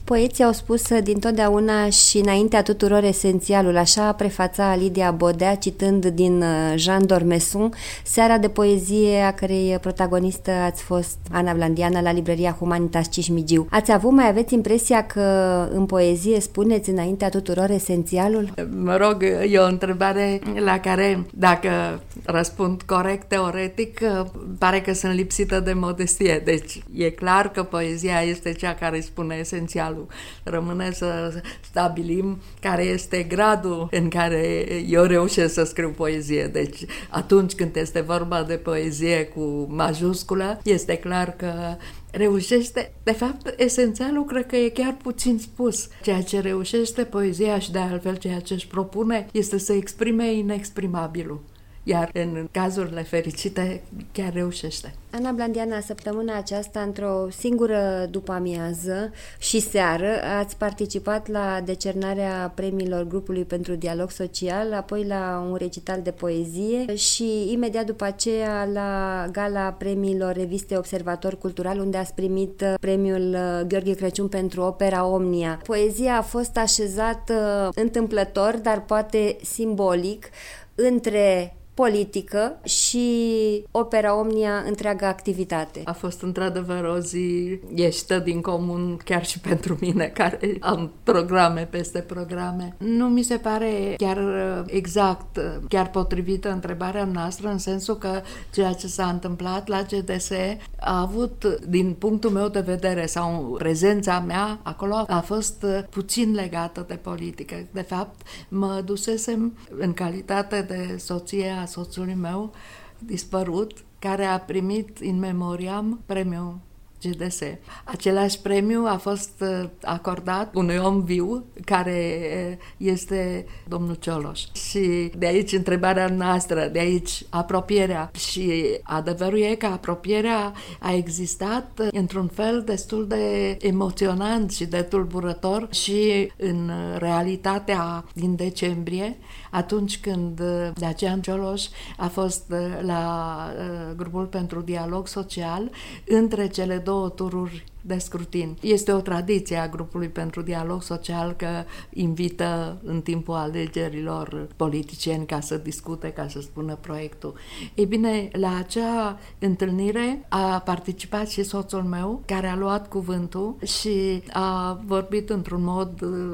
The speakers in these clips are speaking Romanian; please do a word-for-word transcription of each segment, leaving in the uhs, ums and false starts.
Poeții au spus dintotdeauna și înaintea tuturor esențialul, așa prefața Lidia Bodea citând din Jean d'Ormesson, seara de poezie a cărei protagonistă ați fost Ana Blandiana la librăria Humanitas Cismigiu. Ați avut, mai aveți impresia că în poezie spuneți înaintea tuturor esențialul? Mă rog, e o întrebare la care, dacă răspund corect teoretic, pare că sunt lipsită de modestie. Deci e clar că poezia este cea care spune esențialul. Rămâne să stabilim care este gradul în care eu reușesc să scriu poezie. Deci atunci când este vorba de poezie cu majusculă, este clar că reușește, de fapt, esențialul cred că e chiar puțin spus. Ceea ce reușește poezia și de altfel ceea ce își propune este să exprime inexprimabilul. Iar în cazurile fericite chiar reușește. Ana Blandiana, săptămâna aceasta, într-o singură după-amiază și seară, ați participat la decernarea premiilor Grupului pentru Dialog Social, apoi la un recital de poezie și imediat după aceea la gala premiilor reviste Observator Cultural, unde ați primit premiul Gheorghe Crăciun pentru opera Omnia. Poezia a fost așezată întâmplător, dar poate simbolic, între politică și opera Omnia, întreaga activitate. A fost într-adevăr o zi ieșită din comun chiar și pentru mine, care am programe peste programe. Nu mi se pare chiar exact, chiar potrivită întrebarea noastră, în sensul că ceea ce s-a întâmplat la G D S a avut, din punctul meu de vedere, sau prezența mea acolo, a fost puțin legată de politică. De fapt, mă dusesem în calitate de soție a soțului meu dispărut, care a primit in memoriam premiul G D S. Același premiu a fost acordat unui om viu, care este domnul Cioloș. Și de aici întrebarea noastră, de aici apropierea. Și adevărul e că apropierea a existat într-un fel destul de emoționant și de tulburător și în realitatea din decembrie, atunci când Dacian Cioloș a fost la Grupul pentru Dialog Social, între cele două tururi de scrutin. Este o tradiție a Grupului pentru Dialog Social că invită în timpul alegerilor politicieni ca să discute, ca să spună proiectul. Ei bine, la acea întâlnire a participat și soțul meu, care a luat cuvântul și a vorbit într-un mod,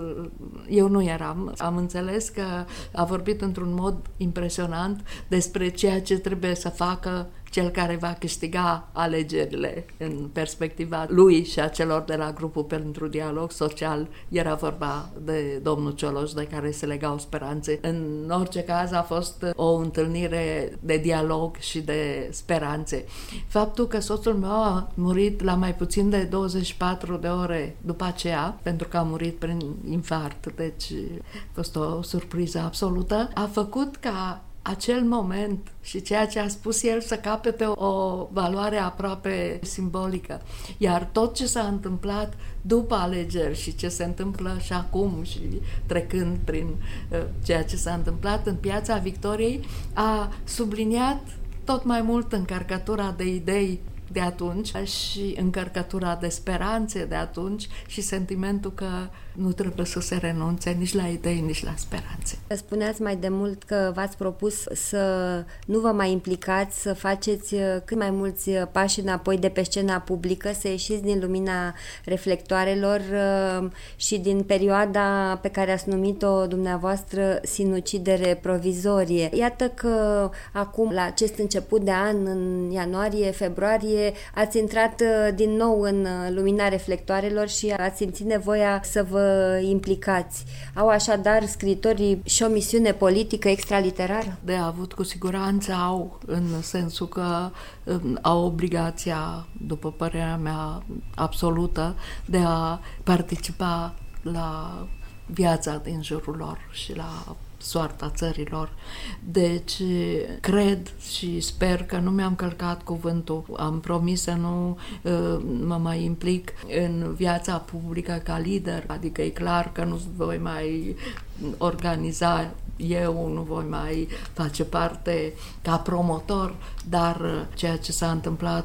eu nu eram, am înțeles că a vorbit într-un mod impresionant despre ceea ce trebuie să facă cel care va câștiga alegerile în perspectiva lui și a celor de la Grupul pentru Dialog Social. Era vorba de domnul Cioloș, de care se legau speranțe. În orice caz a fost o întâlnire de dialog și de speranțe. Faptul că soțul meu a murit la mai puțin de douăzeci și patru de ore după aceea, pentru că a murit prin infart, deci a fost o surpriză absolută, a făcut ca acel moment și ceea ce a spus el să capete o valoare aproape simbolică. Iar tot ce s-a întâmplat după alegeri și ce se întâmplă și acum și trecând prin uh, ceea ce s-a întâmplat în Piața Victoriei a subliniat tot mai mult încărcătura de idei de atunci și încărcătura de speranțe de atunci și sentimentul că nu trebuie să se renunțe nici la idei, nici la speranțe. Spuneați mai de mult că v-ați propus să nu vă mai implicați, să faceți cât mai mulți pași înapoi de pe scena publică, să ieșiți din lumina reflectoarelor și din perioada pe care ați numit-o dumneavoastră sinucidere provizorie. Iată că acum, la acest început de an, în ianuarie, februarie, ați intrat din nou în lumina reflectoarelor și ați simțit nevoia să vă implicați. Au așadar scritorii și o misiune politică extraliterară? De avut, cu siguranță au, în sensul că au obligația, după părerea mea absolută, de a participa la viața din jurul lor și la soarta țărilor. Deci cred și sper că nu mi-am călcat cuvântul. Am promis să nu uh, mă mai implic în viața publică ca lider, adică e clar că nu voi mai organiza eu, nu voi mai face parte ca promotor, dar ceea ce s-a întâmplat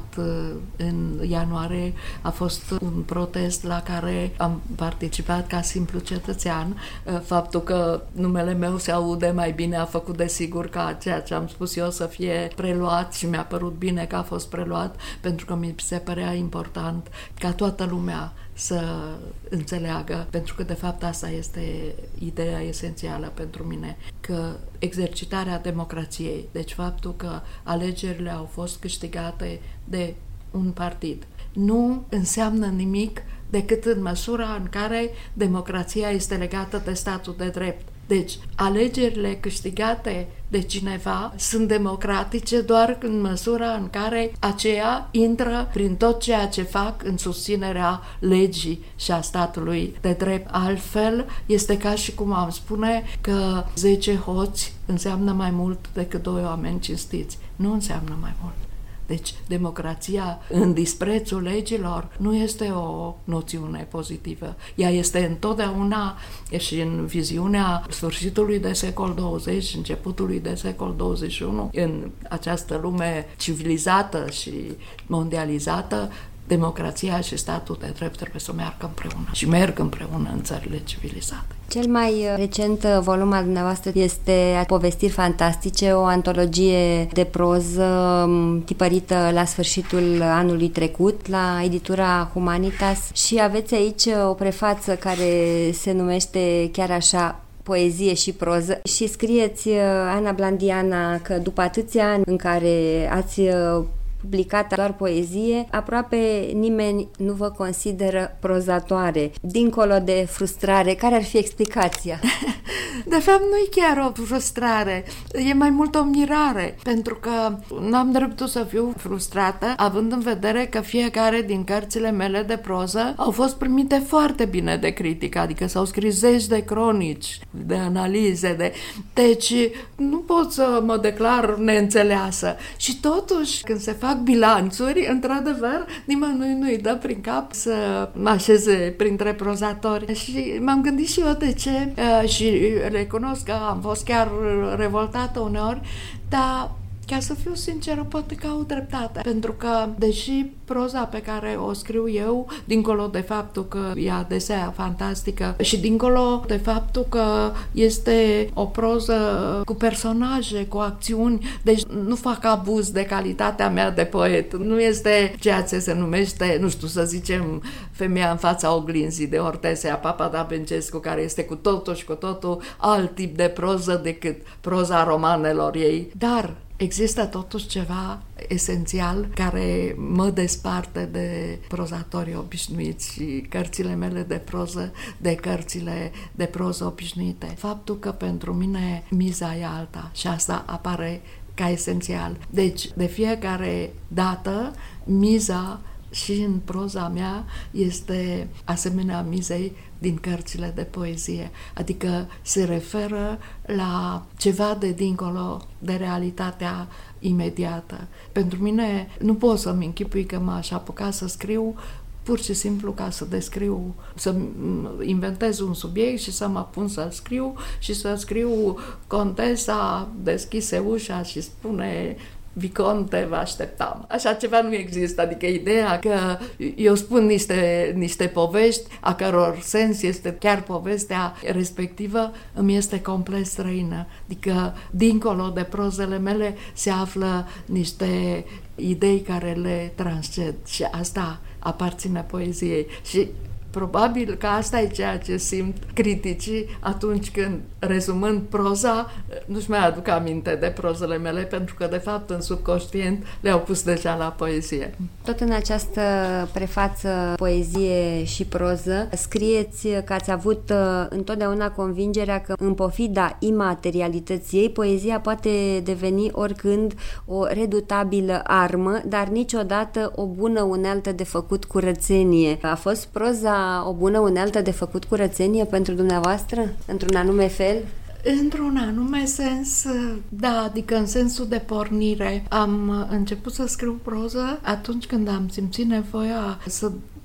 în ianuarie a fost un protest la care am participat ca simplu cetățean. Faptul că numele meu se aude mai bine a făcut desigur ca ceea ce am spus eu să fie preluat și mi-a părut bine că a fost preluat, pentru că mi se părea important ca toată lumea să înțeleagă, pentru că de fapt asta este ideea esențială pentru mine, că exercitarea democrației, deci faptul că alegerile au fost câștigate de un partid, nu înseamnă nimic decât în măsura în care democrația este legată de statul de drept. Deci, alegerile câștigate de cineva sunt democratice doar în măsura în care aceea intră prin tot ceea ce fac în susținerea legii și a statului de drept. Altfel, este ca și cum am spune că zece hoți înseamnă mai mult decât doi oameni cinstiți. Nu înseamnă mai mult. Deci, democrația în disprețul legilor nu este o noțiune pozitivă. Ea este întotdeauna și în viziunea sfârșitului de secol douăzeci, începutului de secol douăzeci și unu, în această lume civilizată și mondializată, democrația și statul de drept trebuie să meargă împreună și merg împreună în țările civilizate. Cel mai recent volum al dumneavoastră este Povestiri fantastice, o antologie de proză tipărită la sfârșitul anului trecut la editura Humanitas și aveți aici o prefață care se numește chiar așa Poezie și proză și scrieți, Ana Blandiana, că după atâția ani în care ați publicată doar poezie, aproape nimeni nu vă consideră prozatoare. Dincolo de frustrare, care ar fi explicația? De fapt, nu e chiar o frustrare, e mai mult o mirare, pentru că n-am dreptul să fiu frustrată, având în vedere că fiecare din cărțile mele de proză au fost primite foarte bine de critică, adică s-au scris zeci de cronici, de analize, de... deci nu pot să mă declar neînțeleasă. Și totuși, când se fac bilanțuri, într-adevăr, nimănui nu-i dă prin cap să mă așeze printre prozatori. Și m-am gândit și eu de ce și recunosc că am fost chiar revoltată uneori, dar ca să fiu sinceră, poate că au dreptate, pentru că, deși proza pe care o scriu eu, dincolo de faptul că e adesea fantastică și dincolo de faptul că este o proză cu personaje, cu acțiuni, deci nu fac abuz de calitatea mea de poet. Nu este ceea ce se numește, nu știu, să zicem, Femeia în fața oglinzii de Ortesia Papadoabencescu, care este cu totul și cu totul alt tip de proză decât proza romanelor ei. Dar există totuși ceva esențial care mă desparte de prozatorii obișnuiți și cărțile mele de proză de cărțile de proză obișnuite. Faptul că pentru mine miza e alta și asta apare ca esențial. Deci, de fiecare dată, miza și în proza mea este asemenea mizei din cărțile de poezie, adică se referă la ceva de dincolo de realitatea imediată. Pentru mine nu pot să-mi închipui că m-aș apuca să scriu pur și simplu ca să descriu, să inventez un subiect și să mă pun să scriu și să scriu Contesa deschise ușa și spune Viconte, vă așteptam. Așa ceva nu există, adică ideea că eu spun niște, niște povești a căror sens este chiar povestea respectivă, îmi este complet străină. Adică, dincolo de prozele mele se află niște idei care le transced și asta aparține poeziei. Și probabil că asta e ceea ce simt criticii atunci când, rezumând proza, nu-și mai aduc aminte de prozele mele, pentru că, de fapt, în subconștient le-au pus deja la poezie. Tot în această prefață poezie și proză scrieți că ați avut întotdeauna convingerea că, în pofida imaterialității ei, poezia poate deveni oricând o redutabilă armă, dar niciodată o bună unealtă de făcut curățenie. A fost proza o bună unealtă de făcut curățenie pentru dumneavoastră, într-un anume fel? Într-un anume sens, da, adică în sensul de pornire. Am început să scriu proză atunci când am simțit nevoia să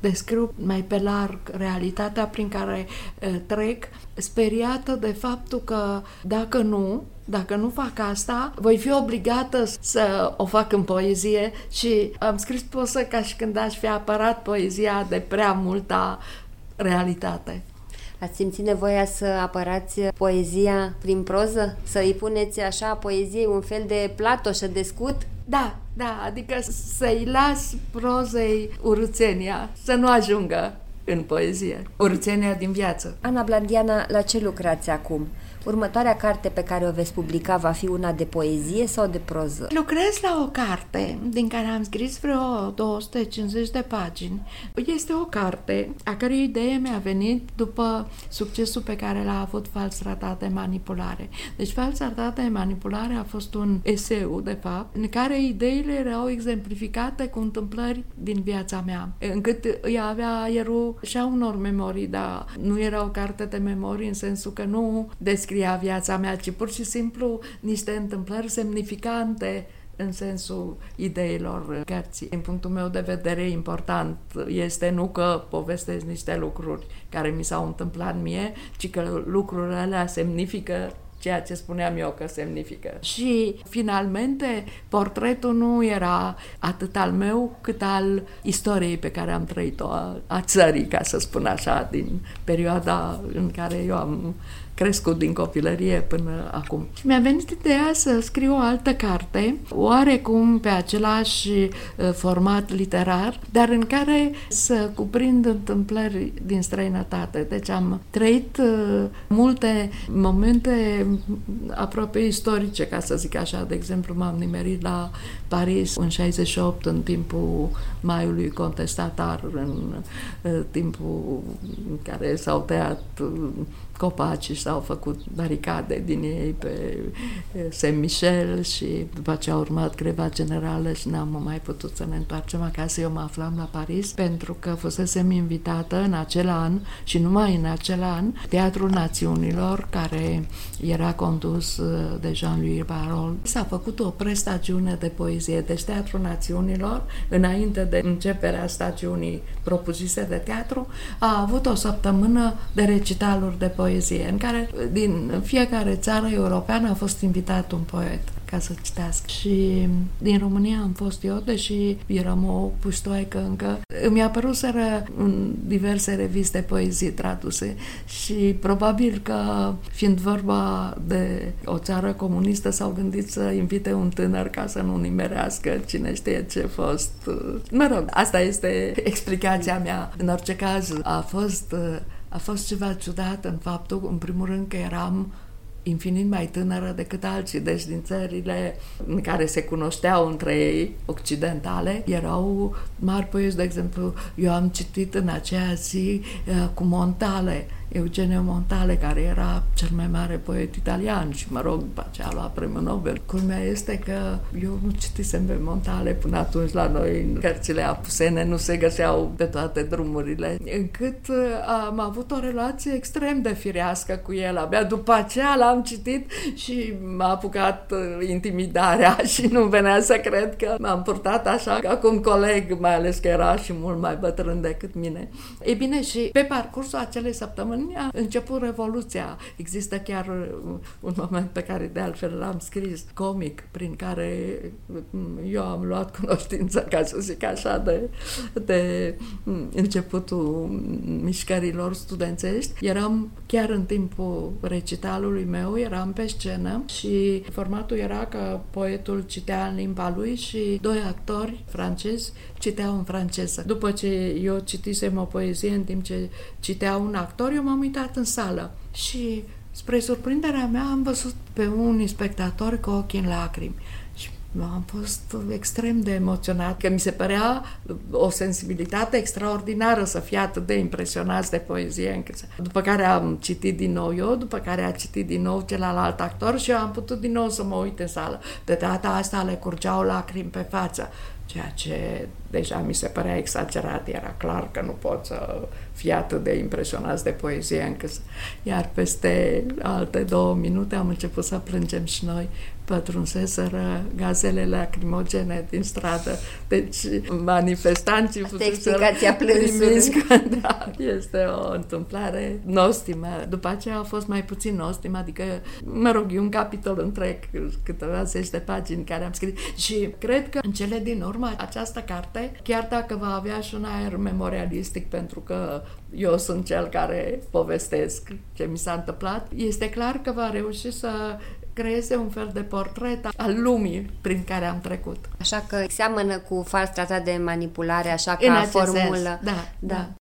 descriu mai pe larg realitatea prin care uh, trec, speriată de faptul că dacă nu, dacă nu fac asta, voi fi obligată să o fac în poezie și am scris poză ca și când aș fi apărat poezia de prea multa realitate. Ați simțit nevoia să apărați poezia prin proză? Să îi puneți așa poeziei un fel de platoșă de scut? Da, da, adică să-i las prozei urâțenia, să nu ajungă în poezie. Urâțenia din viață. Ana Blandiana, la ce lucrați acum? Următoarea carte pe care o veți publica va fi una de poezie sau de proză? Lucrez la o carte din care am scris vreo două sute cincizeci de pagini. Este o carte a cărei idee mi-a venit după succesul pe care l-a avut Fals tratat de manipulare. Deci Fals tratat de manipulare a fost un eseu, de fapt, în care ideile erau exemplificate cu întâmplări din viața mea, încât ea avea aerul și a unor memorii, dar nu era o carte de memorii în sensul că nu descrie viața mea, ci pur și simplu niște întâmplări semnificante în sensul ideilor cărții. Din punctul meu de vedere, important este nu că povestesc niște lucruri care mi s-au întâmplat mie, ci că lucrurile alea semnifică ceea ce spuneam eu că semnifică. Și, finalmente, portretul nu era atât al meu, cât al istoriei pe care am trăit-o, a, a țării, ca să spun așa, din perioada în care eu am crescut din copilărie până acum. Și mi-a venit ideea să scriu o altă carte, oarecum pe același format literar, dar în care să cuprind întâmplări din străinătate. Deci am trăit multe momente aproape istorice, ca să zic așa. De exemplu, m-am nimerit la Paris în șaizeci și opt, în timpul Maiului contestatar, în timpul în care s-au tăiat copaci și s-au făcut baricade din ei pe Saint-Michel și după ce a urmat greva generală și n-am mai putut să ne întoarcem acasă. Eu mă aflam la Paris pentru că fusesem invitată în acel an și numai în acel an Teatrul Națiunilor, care era condus de Jean-Louis Barrault. S-a făcut o prestagiune de poezie, deci Teatrul Națiunilor, înainte de începerea stagiunii propusise de teatru, a avut o săptămână de recitaluri de poezie, în care din fiecare țară europeană a fost invitat un poet ca să citească. Și din România am fost eu, deși eram o puștoaică încă. Îmi apăruseră în diverse reviste poezii traduse și probabil că, fiind vorba de o țară comunistă, s-au gândit să invite un tânăr ca să nu nimerească cine știe ce fost. Mă rog, asta este explicația mea. În orice caz, a fost A fost ceva ciudat în faptul, în primul rând, că eram infinit mai tânără decât alții, deci din țările în care se cunoșteau între ei, occidentale, erau mari poeți. De exemplu, eu am citit în aceea zi uh, cu Montale, Eugenio Montale, care era cel mai mare poet italian și, mă rog, după aceea a luat premiul Nobel. Culmea este că eu nu citisem pe Montale până atunci. La noi, în cărțile apusene, nu se găseau pe toate drumurile, încât am avut o relație extrem de firească cu el. Abia după aceea l-am citit și m-a apucat intimidarea și nu venea să cred că m-am purtat așa ca cu un coleg, mai ales că era și mult mai bătrân decât mine. Ei bine, și pe parcursul acelei săptămâni a început Revoluția. Există chiar un moment pe care de altfel l-am scris, comic, prin care eu am luat cunoștință, ca să zic așa, de, de începutul mișcărilor studențești. Eram chiar în timpul recitalului meu, eram pe scenă și formatul era că poetul citea în limba lui și doi actori francezi citeau în franceză. După ce eu citisem o poezie în timp ce citea un actor, eu m-am uitat în sală și, spre surprinderea mea, am văzut pe unii spectatori cu ochii în lacrimi. Și am fost extrem de emoționat, că mi se părea o sensibilitate extraordinară să fie atât de impresionați de poezie. Încât... După care am citit din nou eu, după care a citit din nou celălalt actor și eu am putut din nou să mă uit în sală. De data asta le curgeau lacrimi pe față, ceea ce deja mi se părea exagerat. Era clar că nu pot să fi atât de impresionați de poezie încât... Iar peste alte două minute am început să plângem și noi. Pătrunseseră gazele lacrimogene din stradă. Deci manifestanții asta e explicația plânsului. Da, este o întâmplare nostimă. După aceea a fost mai puțin nostimă, adică, mă rog, e un capitol întreg, câteva zeci de pagini care am scris și cred că în cele din urmă această carte, chiar dacă va avea și un aer memorialistic, pentru că eu sunt cel care povestesc ce mi s-a întâmplat, este clar că va reuși să creeze un fel de portret al lumii prin care am trecut. Așa că seamănă cu Fals tratat de manipulare, așa în ca formulă. Sens. Da, da. da.